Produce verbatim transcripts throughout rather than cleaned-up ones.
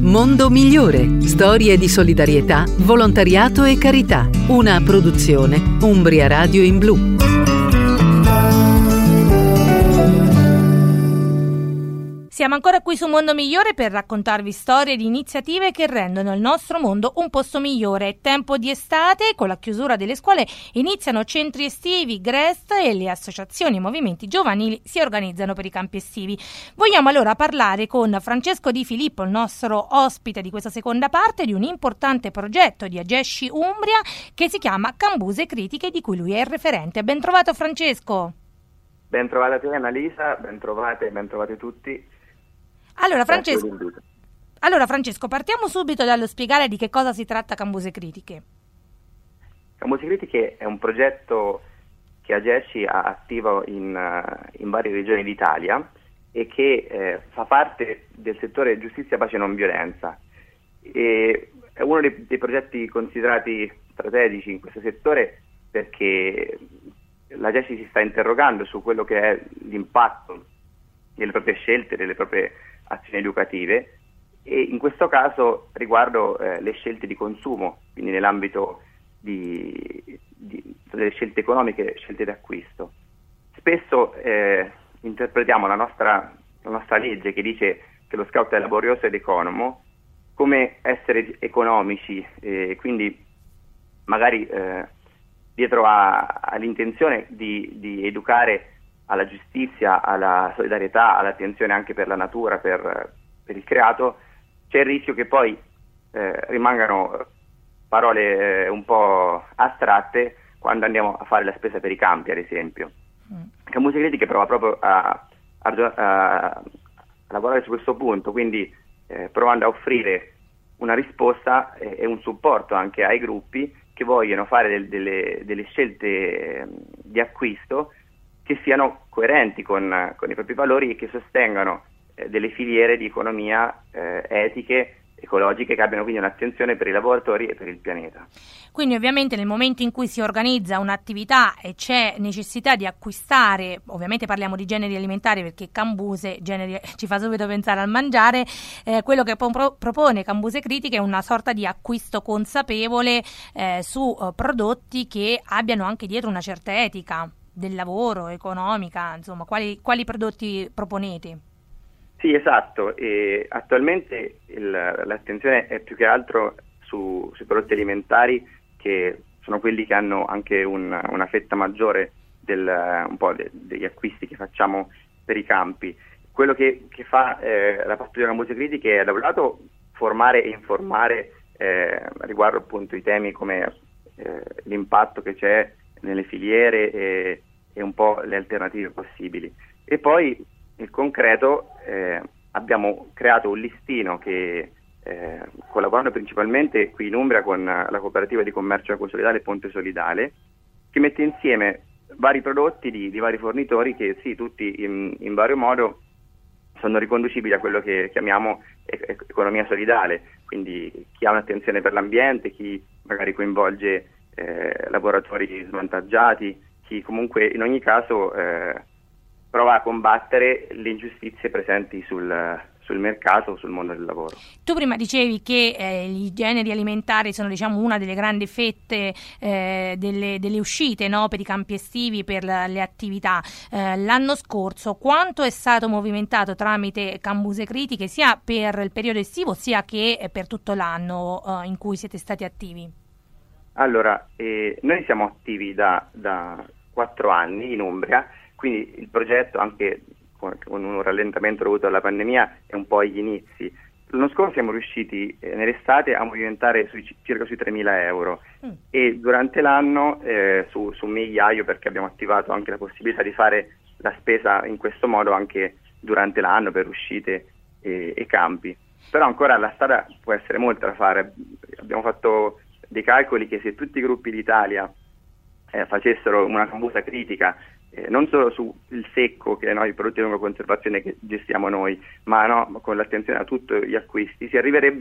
Mondo Migliore. Storie di solidarietà, volontariato e carità. Una produzione Umbria Radio in Blu. Siamo ancora qui su Mondo Migliore per raccontarvi storie di iniziative che rendono il nostro mondo un posto migliore. È tempo di estate, con la chiusura delle scuole iniziano centri estivi, G R E S T e le associazioni e movimenti giovanili si organizzano per i campi estivi. Vogliamo allora parlare con Francesco Di Filippo, il nostro ospite di questa seconda parte, di un importante progetto di Agesci Umbria che si chiama Cambuse Critiche, di cui lui è il referente. Ben trovato Francesco. Ben trovata a te Annalisa, ben trovate, ben trovate tutti. Allora Francesco, allora Francesco, partiamo subito dallo spiegare di che cosa si tratta Cambuse Critiche. Cambuse Critiche è un progetto che Agesci ha attivo in, in varie regioni d'Italia e che eh, fa parte del settore giustizia, pace e non violenza. E è uno dei, dei progetti considerati strategici in questo settore perché l'Agesci si sta interrogando su quello che è l'impatto delle proprie scelte, delle proprie azioni educative, e in questo caso riguardo eh, le scelte di consumo, quindi nell'ambito di, di, delle scelte economiche, scelte di acquisto. Spesso eh, interpretiamo la nostra, la nostra legge che dice che lo scout è laborioso ed economo come essere economici, e quindi magari eh, dietro a, all'intenzione di, di educare alla giustizia, alla solidarietà, all'attenzione anche per la natura, per, per il creato, c'è il rischio che poi eh, rimangano parole eh, un po' astratte quando andiamo a fare la spesa per i campi, ad esempio. Mm. Cambuse Critiche prova proprio a, a, a, a lavorare su questo punto, quindi eh, provando a offrire una risposta e, e un supporto anche ai gruppi che vogliono fare del, delle, delle scelte eh, di acquisto che siano coerenti con, con i propri valori e che sostengano eh, delle filiere di economia eh, etiche, ecologiche, che abbiano quindi un'attenzione per i lavoratori e per il pianeta. Quindi ovviamente nel momento in cui si organizza un'attività e c'è necessità di acquistare, ovviamente parliamo di generi alimentari perché Cambuse generi, ci fa subito pensare al mangiare, eh, quello che pro- propone Cambuse Critiche è una sorta di acquisto consapevole eh, su uh, prodotti che abbiano anche dietro una certa etica del lavoro, economica, insomma, quali, quali prodotti proponete? Sì, esatto, e attualmente il, l'attenzione è più che altro su, sui prodotti alimentari, che sono quelli che hanno anche un, una fetta maggiore del, un po' de, degli acquisti che facciamo per i campi. Quello che, che fa eh, la parte di Cambuse Critiche è da un lato formare e informare eh, riguardo appunto i temi come eh, l'impatto che c'è nelle filiere e, e un po' le alternative possibili. E poi nel concreto eh, abbiamo creato un listino che, eh, collaborando principalmente qui in Umbria con la cooperativa di commercio ecosolidale Ponte Solidale, che mette insieme vari prodotti di, di vari fornitori che sì, tutti in, in vario modo sono riconducibili a quello che chiamiamo e- economia solidale, quindi chi ha un'attenzione per l'ambiente, chi magari coinvolge eh, lavoratori svantaggiati, chi comunque in ogni caso eh, prova a combattere le ingiustizie presenti sul, sul mercato, sul mondo del lavoro. Tu prima dicevi che eh, i generi alimentari sono, diciamo, una delle grandi fette eh, delle, delle uscite, no, per i campi estivi, per la, le attività. Eh, l'anno scorso quanto è stato movimentato tramite Cambuse Critiche sia per il periodo estivo sia che per tutto l'anno eh, in cui siete stati attivi? Allora, eh, noi siamo attivi da, da quattro anni in Umbria, quindi il progetto, anche con, con un rallentamento dovuto alla pandemia, è un po' agli inizi. L'anno scorso siamo riusciti eh, nell'estate a movimentare sui, circa sui tremila euro mm. e durante l'anno eh, su, su migliaio, perché abbiamo attivato anche la possibilità di fare la spesa in questo modo anche durante l'anno per uscite e, e campi. Però ancora la strada può essere molta da fare. Abbiamo fatto dei calcoli che se tutti i gruppi d'Italia eh, facessero una cambusa critica, eh, non solo sul secco, che è no, i prodotti di lunga conservazione che gestiamo noi, ma no, con l'attenzione a tutti gli acquisti, si arriverebbe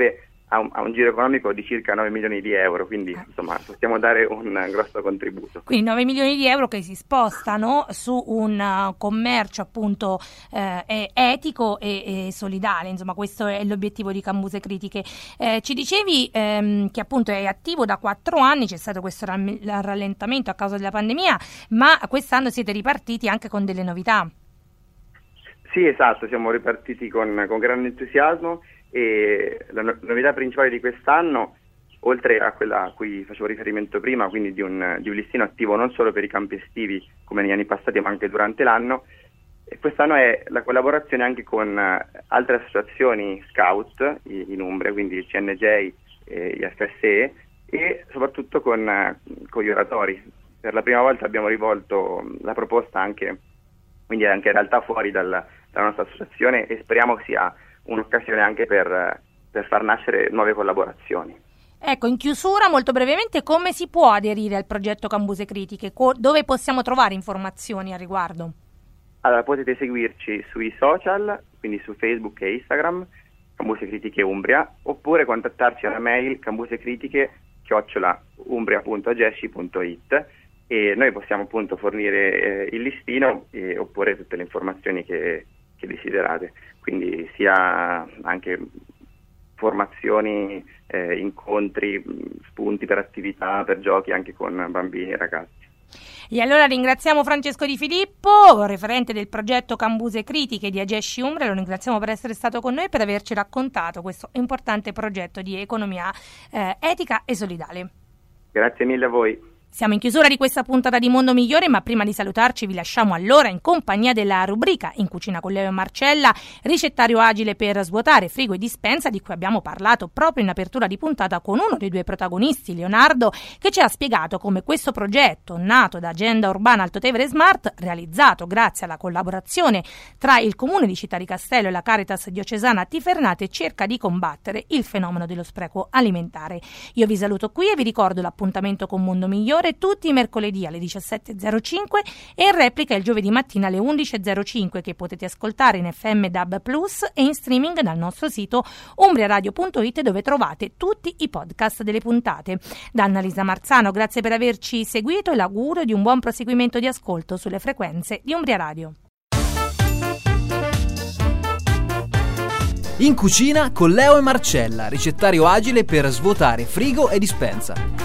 ha un, ha un giro economico di circa nove milioni di euro, quindi insomma possiamo dare un grosso contributo. Quindi nove milioni di euro che si spostano su un uh, commercio appunto eh, etico e, e solidale, insomma questo è l'obiettivo di Cambuse Critiche. Eh, ci dicevi ehm, che appunto è attivo da quattro anni, c'è stato questo ram- rallentamento a causa della pandemia, ma quest'anno siete ripartiti anche con delle novità. Sì, esatto, siamo ripartiti con, con grande entusiasmo. E la no- novità principale di quest'anno, oltre a quella a cui facevo riferimento prima, quindi di un, di un listino attivo non solo per i campi estivi come negli anni passati ma anche durante l'anno, e quest'anno è la collaborazione anche con uh, altre associazioni scout in, in Umbria, quindi il C N J e gli F S E, e soprattutto con, uh, con gli oratori. Per la prima volta abbiamo rivolto la proposta anche, quindi anche in realtà fuori dal, dalla nostra associazione, e speriamo sia un'occasione anche per, per far nascere nuove collaborazioni. Ecco, in chiusura, molto brevemente, come si può aderire al progetto Cambuse Critiche? Co- dove possiamo trovare informazioni al riguardo? Allora, potete seguirci sui social, quindi su Facebook e Instagram, Cambuse Critiche Umbria, oppure contattarci alla mail cambusecritiche chiocciola umbria punto agesci punto it, e noi possiamo appunto fornire eh, il listino e, oppure tutte le informazioni che, che desiderate. Quindi sia anche formazioni, eh, incontri, spunti per attività, per giochi anche con bambini e ragazzi. E allora ringraziamo Francesco Di Filippo, referente del progetto Cambuse Critiche di Agesci Umbria, lo ringraziamo per essere stato con noi e per averci raccontato questo importante progetto di economia eh, etica e solidale. Grazie mille a voi. Siamo in chiusura di questa puntata di Mondo Migliore, ma prima di salutarci vi lasciamo allora in compagnia della rubrica In cucina con Leo e Marcella, ricettario agile per svuotare frigo e dispensa, di cui abbiamo parlato proprio in apertura di puntata con uno dei due protagonisti, Leonardo, che ci ha spiegato come questo progetto, nato da Agenda Urbana Altotevere Smart, realizzato grazie alla collaborazione tra il Comune di Città di Castello e la Caritas diocesana Tifernate, cerca di combattere il fenomeno dello spreco alimentare. Io vi saluto qui e vi ricordo l'appuntamento con Mondo Migliore tutti i mercoledì alle diciassette e zero cinque e in replica il giovedì mattina alle undici e zero cinque, che potete ascoltare in F M D A B plus e in streaming dal nostro sito umbriaradio punto it, dove trovate tutti i podcast delle puntate. Da Annalisa Marzano, grazie per averci seguito e l'augurio di un buon proseguimento di ascolto sulle frequenze di Umbria Radio. In cucina con Leo e Marcella, ricettario agile per svuotare frigo e dispensa.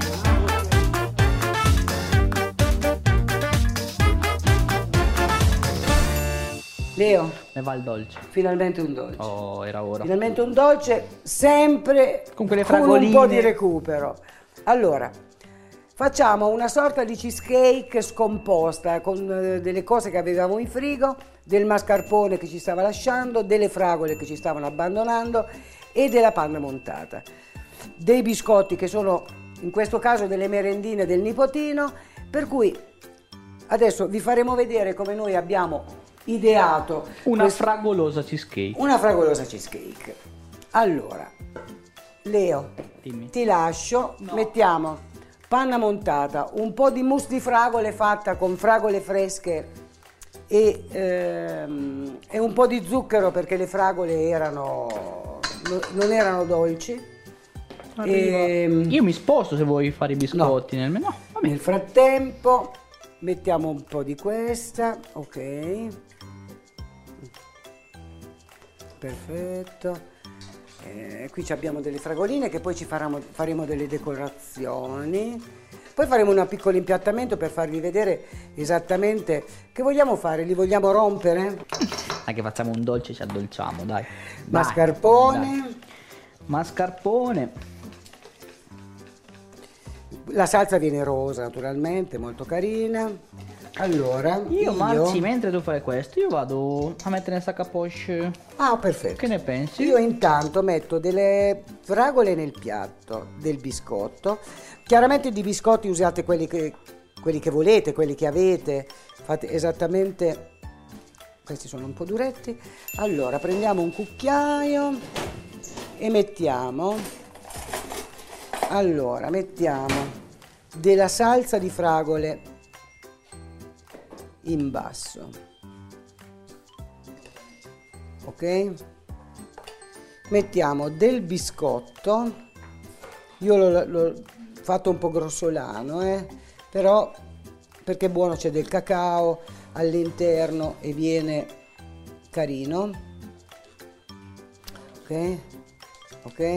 Leo, ne va il dolce. finalmente un dolce. Oh, era ora. Finalmente un dolce, sempre Con quelle con un fragoline. po' di recupero. Allora, facciamo una sorta di cheesecake scomposta con eh, delle cose che avevamo in frigo, del mascarpone che ci stava lasciando, delle fragole che ci stavano abbandonando e della panna montata. Dei biscotti che sono in questo caso delle merendine del nipotino, per cui adesso vi faremo vedere come noi abbiamo ideato Una questo- fragolosa cheesecake. una fragolosa cheesecake. Allora, Leo, Dimmi. ti lascio, mettiamo panna montata, un po' di mousse di fragole fatta con fragole fresche e, ehm, e un po' di zucchero, perché le fragole erano no- non erano dolci. Ehm, Io mi sposto se vuoi fare i biscotti nel menù. No, vabbè. Nel frattempo mettiamo un po' di questa, ok, perfetto. Eh, qui ci abbiamo delle fragoline che poi ci faremo, faremo delle decorazioni, poi faremo un piccolo impiattamento per farvi vedere esattamente che vogliamo fare. Li vogliamo rompere? Anche facciamo un dolce, ci addolciamo, dai. Dai, Mascarpone. dai. Mascarpone. La salsa viene rosa naturalmente, molto carina. Allora, Io, Marci, mentre tu fai questo, io vado a mettere nel sac à poche. Ah, perfetto. Che ne pensi? Io intanto metto delle fragole nel piatto del biscotto. Chiaramente di biscotti usate quelli che, quelli che volete, quelli che avete. Fate esattamente... Questi sono un po' duretti. Allora, prendiamo un cucchiaio e mettiamo... Allora, mettiamo della salsa di fragole in basso. Ok? mettiamo del biscotto, io l'ho, l'ho fatto un po' grossolano, eh, però perché è buono, c'è del cacao all'interno e viene carino. Ok, ok.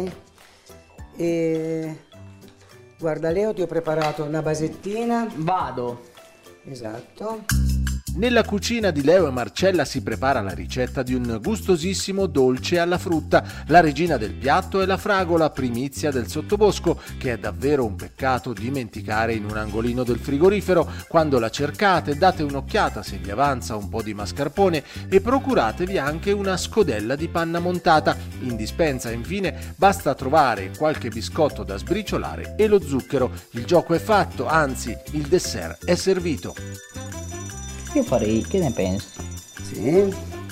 E guarda Leo, ti ho preparato una basettina. Vado. Esatto. Nella cucina di Leo e Marcella si prepara la ricetta di un gustosissimo dolce alla frutta. La regina del piatto è la fragola, primizia del sottobosco, che è davvero un peccato dimenticare in un angolino del frigorifero. Quando la cercate, date un'occhiata se vi avanza un po' di mascarpone e procuratevi anche una scodella di panna montata. In dispensa, infine, basta trovare qualche biscotto da sbriciolare e lo zucchero. Il gioco è fatto, anzi, il dessert è servito. Io farei, che ne pensi? Sì.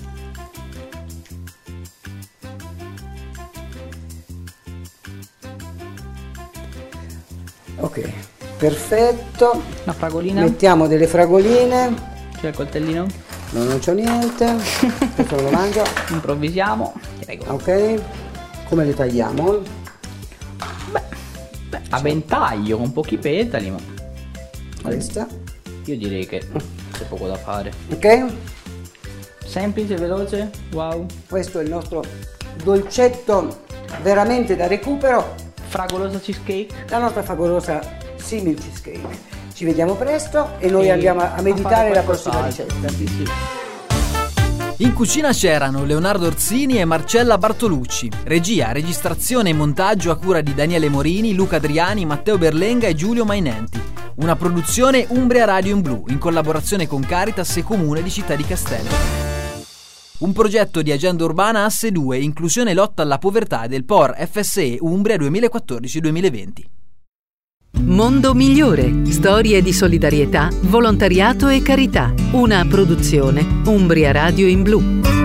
Ok, perfetto. Una fragolina? Mettiamo delle fragoline. C'è il coltellino? No, non c'ho niente. Questo non lo mangio. Improvvisiamo. Prego. Ok. Come le tagliamo? Beh, beh a ventaglio, con pochi petali, ma... Questa. Io direi che c'è poco da fare. Ok. Semplice, veloce, wow. Questo è il nostro dolcetto veramente da recupero. Fragolosa cheesecake. La nostra fragolosa simil cheesecake. Ci vediamo presto e noi e andiamo a meditare a la prossima qualcos'altro. ricetta. Sì, sì. In cucina c'erano Leonardo Orsini e Marcella Bartolucci. Regia, registrazione e montaggio a cura di Daniele Morini, Luca Adriani, Matteo Berlenga e Giulio Mainenti. Una produzione Umbria Radio in Blu in collaborazione con Caritas e Comune di Città di Castello. Un progetto di Agenda Urbana Asse due, inclusione e lotta alla povertà del P O R F S E Umbria duemilaquattordici duemilaventi. Mondo Migliore. Storie di solidarietà, volontariato e carità. Una produzione Umbria Radio in Blu.